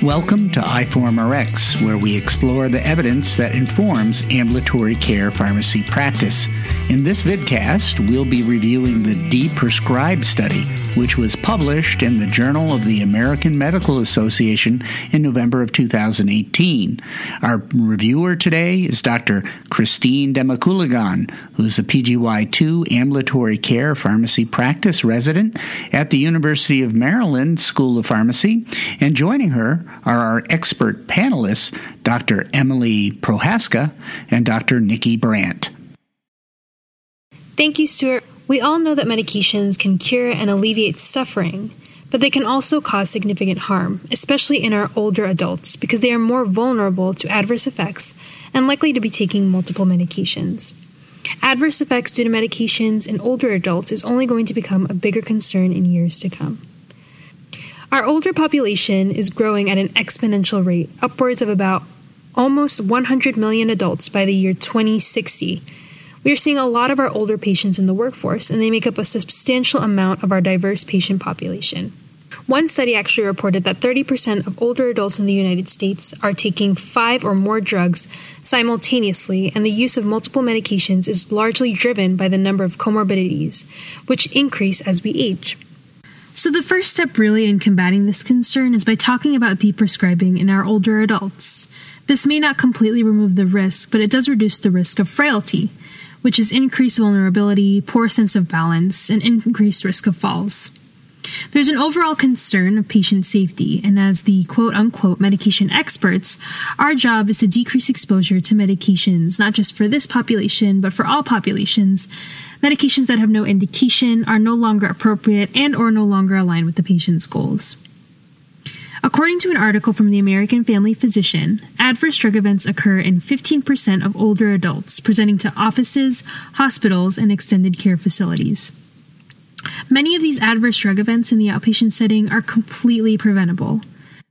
Welcome to iForumRx, where we explore the evidence that informs ambulatory care pharmacy practice. In this vidcast, we'll be reviewing the DePrescribe study, which was published in the Journal of the American Medical Association in November of 2018. Our reviewer today is Dr. Christine Demaculigan, who's a PGY2 ambulatory care pharmacy practice resident at the University of Maryland School of Pharmacy. And joining her are our expert panelists, Dr. Emily Prohaska and Dr. Nikki Brandt. Thank you, Stuart. We all know that medications can cure and alleviate suffering, but they can also cause significant harm, especially in our older adults, because they are more vulnerable to adverse effects and likely to be taking multiple medications. Adverse effects due to medications in older adults is only going to become a bigger concern in years to come. Our older population is growing at an exponential rate, upwards of about almost 100 million adults by the year 2060. We are seeing a lot of our older patients in the workforce, and they make up a substantial amount of our diverse patient population. One study actually reported that 30% of older adults in the United States are taking 5 or more drugs simultaneously, and the use of multiple medications is largely driven by the number of comorbidities, which increase as we age. So the first step really in combating this concern is by talking about DePrescribing in our older adults. This may not completely remove the risk, but it does reduce the risk of frailty, which is increased vulnerability, poor sense of balance, and increased risk of falls. There's an overall concern of patient safety, and as the quote-unquote medication experts, our job is to decrease exposure to medications, not just for this population, but for all populations. Medications that have no indication, are no longer appropriate, and or no longer align with the patient's goals. According to an article from the American Family Physician, adverse drug events occur in 15% of older adults presenting to offices, hospitals, and extended care facilities. Many of these adverse drug events in the outpatient setting are completely preventable.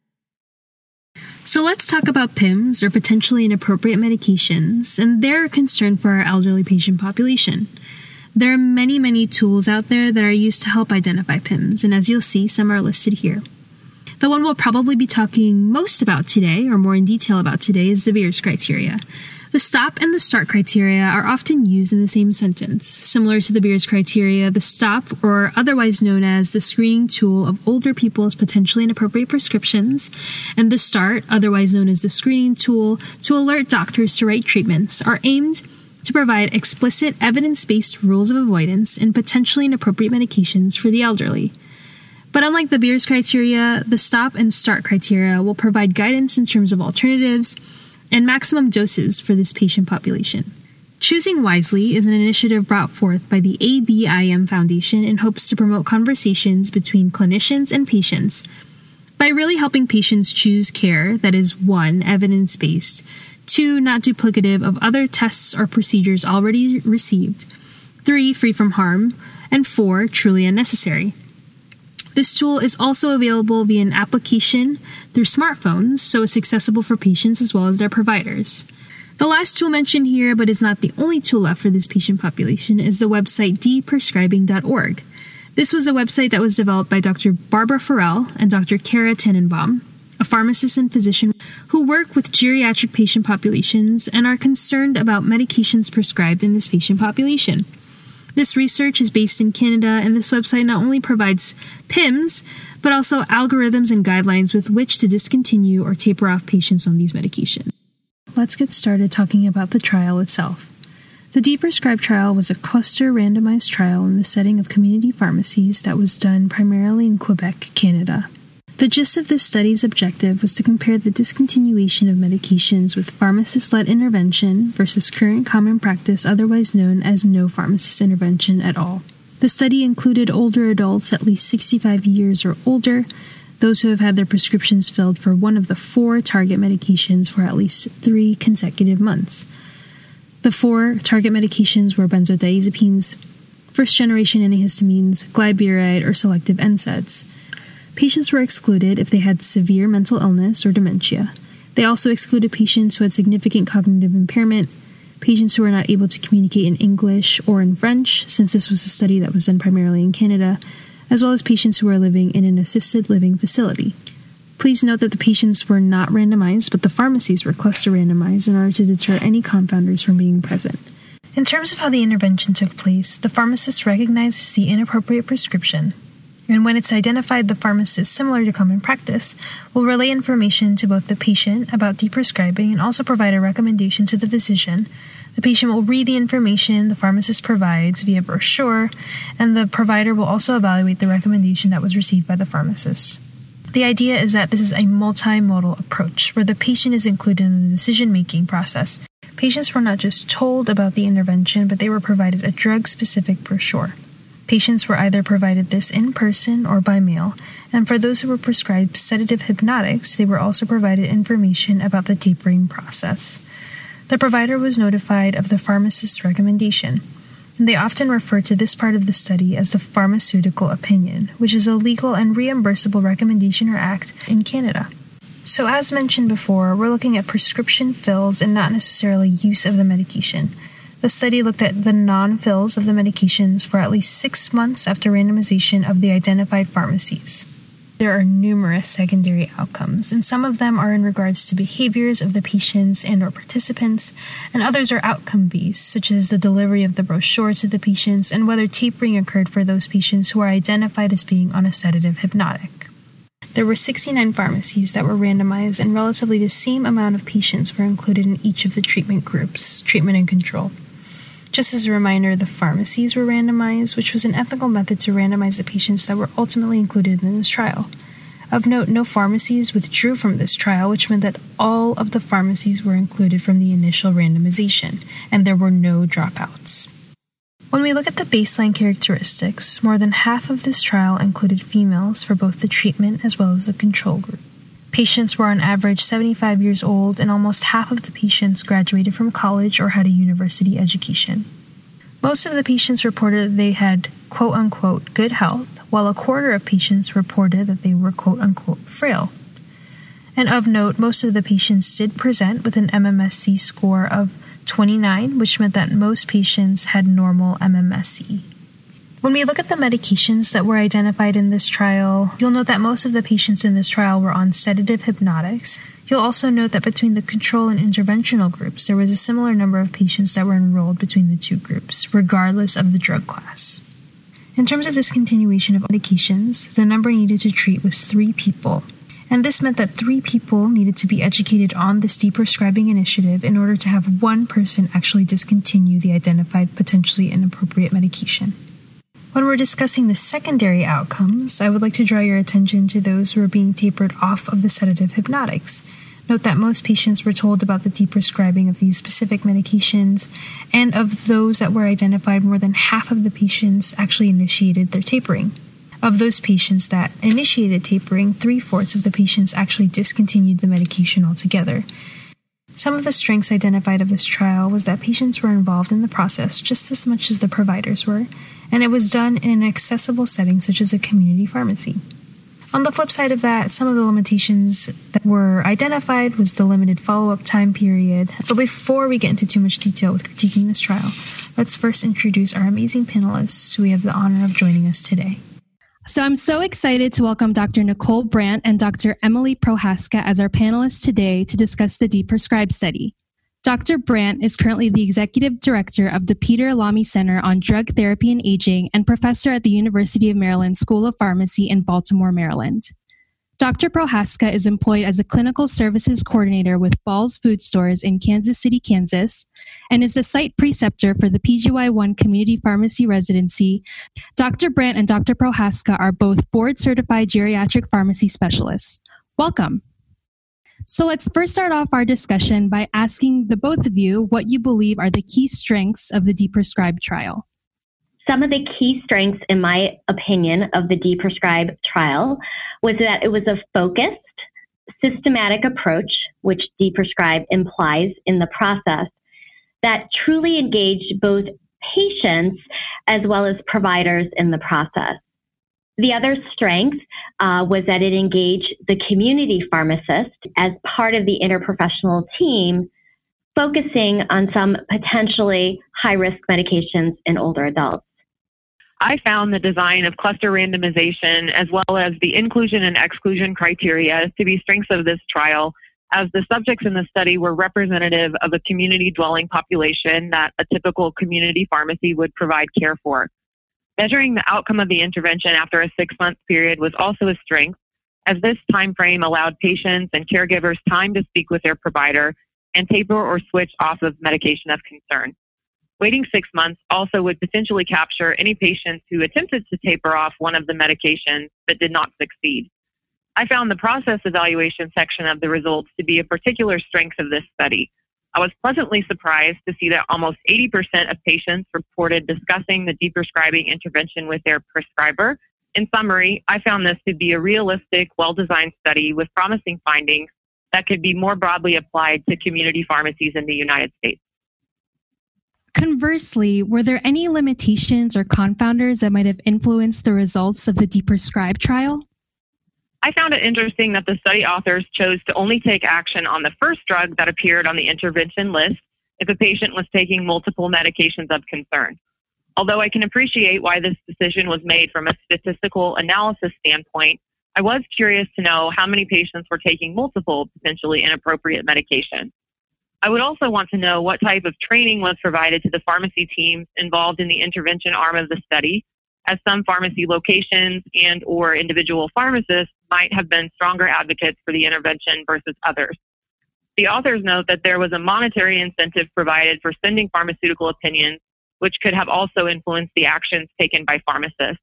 So let's talk about PIMS, or potentially inappropriate medications, and their concern for our elderly patient population. There are many tools out there that are used to help identify PIMS, and as you'll see, some are listed here. The one we'll probably be talking most about today, or more in detail about today, is the Beers criteria. The STOP and the START criteria are often used in the same sentence. Similar to the Beers criteria, the STOP, or otherwise known as the screening tool of older people's potentially inappropriate prescriptions, and the START, otherwise known as the screening tool to alert doctors to write treatments, are aimed to provide explicit evidence-based rules of avoidance in potentially inappropriate medications for the elderly. But unlike the Beers criteria, the STOP and START criteria will provide guidance in terms of alternatives and maximum doses for this patient population. Choosing Wisely is an initiative brought forth by the ABIM Foundation in hopes to promote conversations between clinicians and patients by really helping patients choose care that is 1, evidence-based, 2, not duplicative of other tests or procedures already received, 3, free from harm, and 4, truly unnecessary. This tool is also available via an application through smartphones, so it's accessible for patients as well as their providers. The last tool mentioned here, but is not the only tool left for this patient population, is the website deprescribing.org. This was a website that was developed by Dr. Barbara Farrell and Dr. Kara Tenenbaum, a pharmacist and physician who work with geriatric patient populations and are concerned about medications prescribed in this patient population. This research is based in Canada, and this website not only provides PIMS, but also algorithms and guidelines with which to discontinue or taper off patients on these medications. Let's get started talking about the trial itself. The DePrescribe trial was a cluster randomized trial in the setting of community pharmacies that was done primarily in Quebec, Canada. The gist of this study's objective was to compare the discontinuation of medications with pharmacist-led intervention versus current common practice, otherwise known as no pharmacist intervention at all. The study included older adults at least 65 years or older, those who have had their prescriptions filled for one of the 4 target medications for at least 3 consecutive months. The 4 target medications were benzodiazepines, first-generation antihistamines, glyburide, or selective NSAIDs. Patients were excluded if they had severe mental illness or dementia. They also excluded patients who had significant cognitive impairment, patients who were not able to communicate in English or in French, since this was a study that was done primarily in Canada, as well as patients who were living in an assisted living facility. Please note that the patients were not randomized, but the pharmacies were cluster randomized in order to deter any confounders from being present. In terms of how the intervention took place, the pharmacist recognizes the inappropriate prescription, and when it's identified the pharmacist, similar to common practice, will relay information to both the patient about deprescribing and also provide a recommendation to the physician. The patient will read the information the pharmacist provides via brochure, and the provider will also evaluate the recommendation that was received by the pharmacist. The idea is that this is a multimodal approach, where the patient is included in the decision-making process. Patients were not just told about the intervention, but they were provided a drug-specific brochure. Patients were either provided this in person or by mail, and for those who were prescribed sedative hypnotics, they were also provided information about the tapering process. The provider was notified of the pharmacist's recommendation, and they often refer to this part of the study as the pharmaceutical opinion, which is a legal and reimbursable recommendation or act in Canada. So as mentioned before, we're looking at prescription fills and not necessarily use of the medication. The study looked at the non-fills of the medications for at least 6 months after randomization of the identified pharmacies. There are numerous secondary outcomes, and some of them are in regards to behaviors of the patients and or participants, and others are outcome-based, such as the delivery of the brochure to the patients and whether tapering occurred for those patients who are identified as being on a sedative hypnotic. There were 69 pharmacies that were randomized, and relatively the same amount of patients were included in each of the treatment groups, treatment and control. Just as a reminder, the pharmacies were randomized, which was an ethical method to randomize the patients that were ultimately included in this trial. Of note, no pharmacies withdrew from this trial, which meant that all of the pharmacies were included from the initial randomization, and there were no dropouts. When we look at the baseline characteristics, more than half of this trial included females for both the treatment as well as the control group. Patients were on average 75 years old, and almost half of the patients graduated from college or had a university education. Most of the patients reported that they had quote-unquote good health, while a quarter of patients reported that they were quote-unquote frail. And of note, most of the patients did present with an MMSE score of 29, which meant that most patients had normal MMSE. When we look at the medications that were identified in this trial, you'll note that most of the patients in this trial were on sedative hypnotics. You'll also note that between the control and interventional groups, there was a similar number of patients that were enrolled between the two groups, regardless of the drug class. In terms of discontinuation of medications, the number needed to treat was 3 people. And this meant that 3 people needed to be educated on this deprescribing initiative in order to have 1 person actually discontinue the identified potentially inappropriate medication. When we're discussing the secondary outcomes, I would like to draw your attention to those who are being tapered off of the sedative hypnotics. Note that most patients were told about the deprescribing of these specific medications, and of those that were identified, more than half of the patients actually initiated their tapering. Of those patients that initiated tapering, 3/4 of the patients actually discontinued the medication altogether. Some of the strengths identified of this trial was that patients were involved in the process just as much as the providers were, and it was done in an accessible setting such as a community pharmacy. On the flip side of that, some of the limitations that were identified was the limited follow-up time period. But before we get into too much detail with critiquing this trial, let's first introduce our amazing panelists who we have the honor of joining us today. So I'm so excited to welcome Dr. Nicole Brandt and Dr. Emily Prohaska as our panelists today to discuss the deprescribe study. Dr. Brandt is currently the Executive Director of the Peter Lamy Center on Drug Therapy and Aging and professor at the University of Maryland School of Pharmacy in Baltimore, Maryland. Dr. Prohaska is employed as a Clinical Services Coordinator with Ball's Food Stores in Kansas City, Kansas, and is the site preceptor for the PGY1 Community Pharmacy Residency. Dr. Brandt and Dr. Prohaska are both board-certified geriatric pharmacy specialists. Welcome. So let's first start off our discussion by asking the both of you what you believe are the key strengths of the deprescribe trial. Some of the key strengths, in my opinion, of the deprescribe trial was that it was a focused, systematic approach, which deprescribe implies in the process, that truly engaged both patients as well as providers in the process. The other strength was that it engaged the community pharmacist as part of the interprofessional team, focusing on some potentially high-risk medications in older adults. I found the design of cluster randomization as well as the inclusion and exclusion criteria to be strengths of this trial, as the subjects in the study were representative of a community dwelling population that a typical community pharmacy would provide care for. Measuring the outcome of the intervention after a 6-month period was also a strength, as this time frame allowed patients and caregivers time to speak with their provider and taper or switch off of medication of concern. Waiting 6 months also would potentially capture any patients who attempted to taper off one of the medications but did not succeed. I found the process evaluation section of the results to be a particular strength of this study. I was pleasantly surprised to see that almost 80% of patients reported discussing the deprescribing intervention with their prescriber. In summary, I found this to be a realistic, well-designed study with promising findings that could be more broadly applied to community pharmacies in the United States. Conversely, were there any limitations or confounders that might have influenced the results of the deprescribe trial? I found it interesting that the study authors chose to only take action on the first drug that appeared on the intervention list if a patient was taking multiple medications of concern. Although I can appreciate why this decision was made from a statistical analysis standpoint, I was curious to know how many patients were taking multiple potentially inappropriate medications. I would also want to know what type of training was provided to the pharmacy teams involved in the intervention arm of the study, as some pharmacy locations and or individual pharmacists might have been stronger advocates for the intervention versus others. The authors note that there was a monetary incentive provided for sending pharmaceutical opinions, which could have also influenced the actions taken by pharmacists.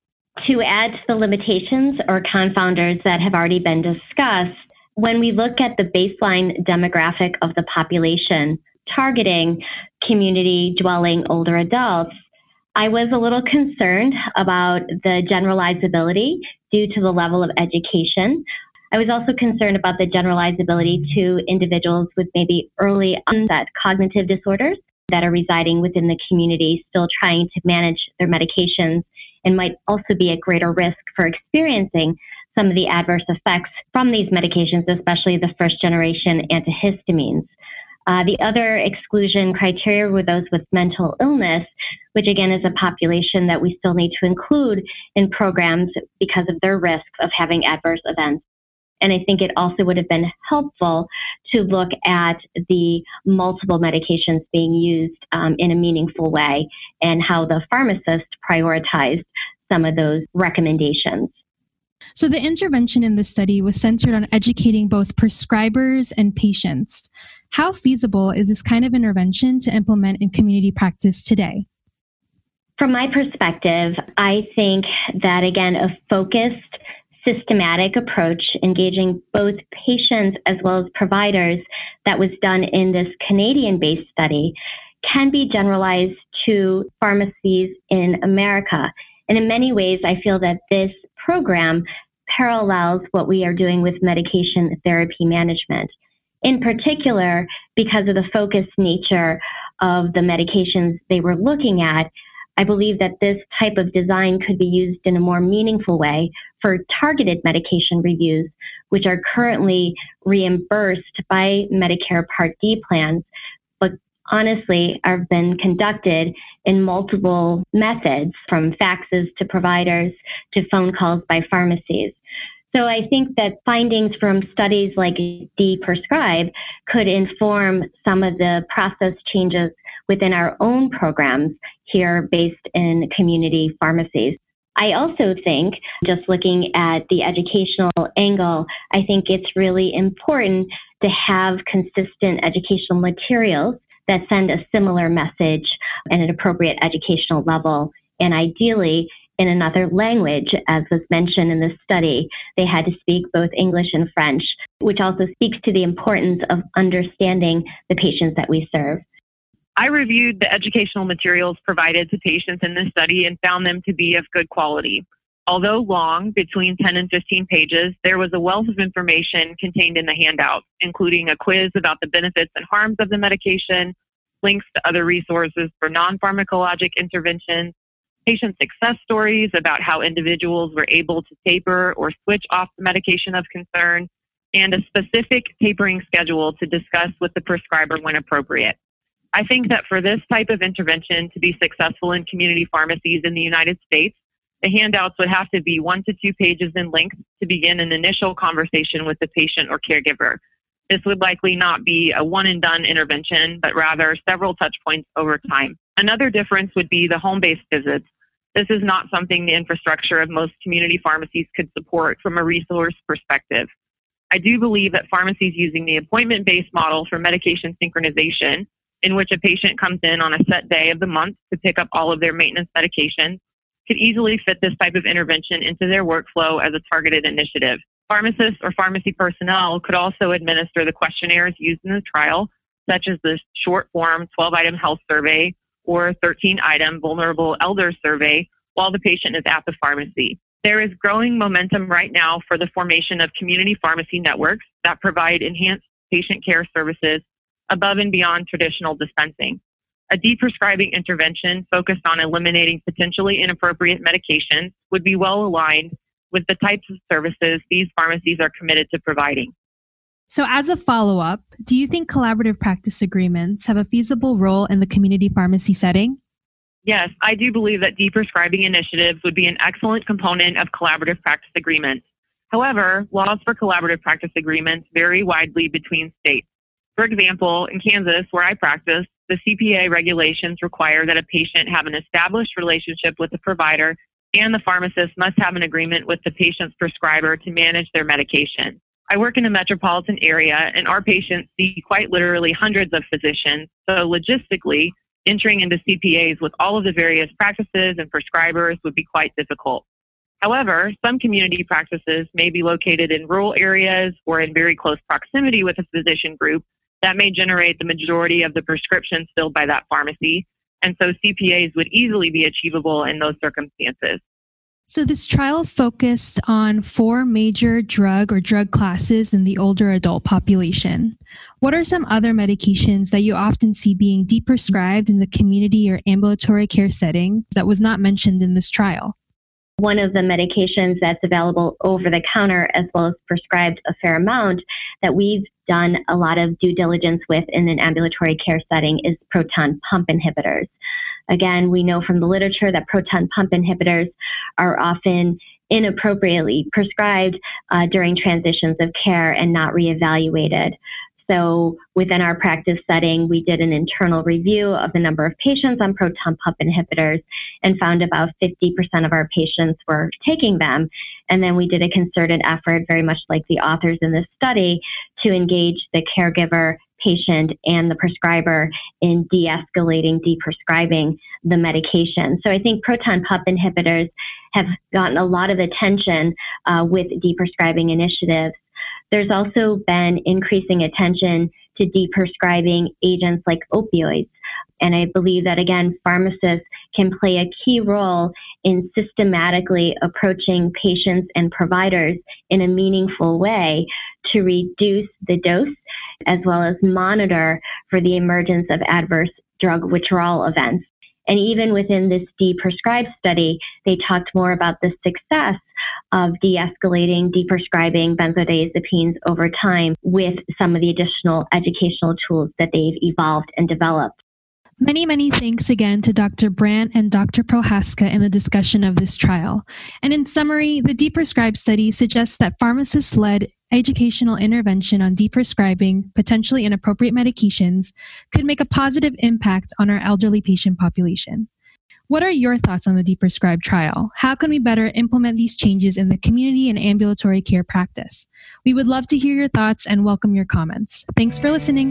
To add to the limitations or confounders that have already been discussed, when we look at the baseline demographic of the population targeting community dwelling older adults, I was a little concerned about the generalizability due to the level of education. I was also concerned about the generalizability to individuals with maybe early onset cognitive disorders that are residing within the community, still trying to manage their medications, and might also be at greater risk for experiencing some of the adverse effects from these medications, especially the first generation antihistamines. The other exclusion criteria were those with mental illness, which again is a population that we still need to include in programs because of their risk of having adverse events. And I think it also would have been helpful to look at the multiple medications being used in a meaningful way and how the pharmacist prioritized some of those recommendations. So the intervention in the study was centered on educating both prescribers and patients. How feasible is this kind of intervention to implement in community practice today? From my perspective, I think that, again, a focused, systematic approach engaging both patients as well as providers that was done in this Canadian-based study can be generalized to pharmacies in America. And in many ways, I feel that this program parallels what we are doing with medication therapy management. In particular, because of the focused nature of the medications they were looking at, I believe that this type of design could be used in a more meaningful way for targeted medication reviews, which are currently reimbursed by Medicare Part D plans, but honestly have been conducted in multiple methods, from faxes to providers to phone calls by pharmacies. So I think that findings from studies like deprescribe could inform some of the process changes within our own programs here based in community pharmacies. I also think, just looking at the educational angle, I think it's really important to have consistent educational materials that send a similar message at an appropriate educational level, and ideally in another language, as was mentioned in this study. They had to speak both English and French, which also speaks to the importance of understanding the patients that we serve. I reviewed the educational materials provided to patients in this study and found them to be of good quality. Although long, between 10 and 15 pages, there was a wealth of information contained in the handout, including a quiz about the benefits and harms of the medication, links to other resources for non-pharmacologic interventions, patient success stories about how individuals were able to taper or switch off the medication of concern, and a specific tapering schedule to discuss with the prescriber when appropriate. I think that for this type of intervention to be successful in community pharmacies in the United States, the handouts would have to be 1 to 2 pages in length to begin an initial conversation with the patient or caregiver. This would likely not be a one-and-done intervention, but rather several touch points over time. Another difference would be the home-based visits. This is not something the infrastructure of most community pharmacies could support from a resource perspective. I do believe that pharmacies using the appointment-based model for medication synchronization, in which a patient comes in on a set day of the month to pick up all of their maintenance medications, could easily fit this type of intervention into their workflow as a targeted initiative. Pharmacists or pharmacy personnel could also administer the questionnaires used in the trial, such as the short-form 12-item health survey or 13-item vulnerable elder survey, while the patient is at the pharmacy. There is growing momentum right now for the formation of community pharmacy networks that provide enhanced patient care services above and beyond traditional dispensing. A deprescribing intervention focused on eliminating potentially inappropriate medications would be well aligned with the types of services these pharmacies are committed to providing. So as a follow-up, do you think collaborative practice agreements have a feasible role in the community pharmacy setting? Yes, I do believe that deprescribing initiatives would be an excellent component of collaborative practice agreements. However, laws for collaborative practice agreements vary widely between states. For example, in Kansas, where I practice, the CPA regulations require that a patient have an established relationship with the provider, and the pharmacist must have an agreement with the patient's prescriber to manage their medication. I work in a metropolitan area, and our patients see quite literally hundreds of physicians. So logistically, entering into CPAs with all of the various practices and prescribers would be quite difficult. However, some community practices may be located in rural areas or in very close proximity with a physician group that may generate the majority of the prescriptions filled by that pharmacy. And so CPAs would easily be achievable in those circumstances. So this trial focused on 4 major drug classes in the older adult population. What are some other medications that you often see being deprescribed in the community or ambulatory care setting that was not mentioned in this trial? One of the medications that's available over the counter as well as prescribed a fair amount that we've done a lot of due diligence with in an ambulatory care setting is proton pump inhibitors. Again, we know from the literature that proton pump inhibitors are often inappropriately prescribed during transitions of care and not reevaluated. So within our practice setting, we did an internal review of the number of patients on proton pump inhibitors and found about 50% of our patients were taking them. And then we did a concerted effort, very much like the authors in this study, to engage the caregiver, patient, and the prescriber in de-escalating, deprescribing the medication. So I think proton pump inhibitors have gotten a lot of attention with deprescribing initiatives. There's also been increasing attention to deprescribing agents like opioids. And I believe that, again, pharmacists can play a key role in systematically approaching patients and providers in a meaningful way to reduce the dose as well as monitor for the emergence of adverse drug withdrawal events. And even within this deprescribed study, they talked more about the success of de-escalating, deprescribing benzodiazepines over time with some of the additional educational tools that they've evolved and developed. Many, many thanks again to Dr. Brandt and Dr. Prohaska in the discussion of this trial. And in summary, the deprescribe study suggests that pharmacist-led educational intervention on deprescribing potentially inappropriate medications could make a positive impact on our elderly patient population. What are your thoughts on the deprescribe trial? How can we better implement these changes in the community and ambulatory care practice? We would love to hear your thoughts and welcome your comments. Thanks for listening.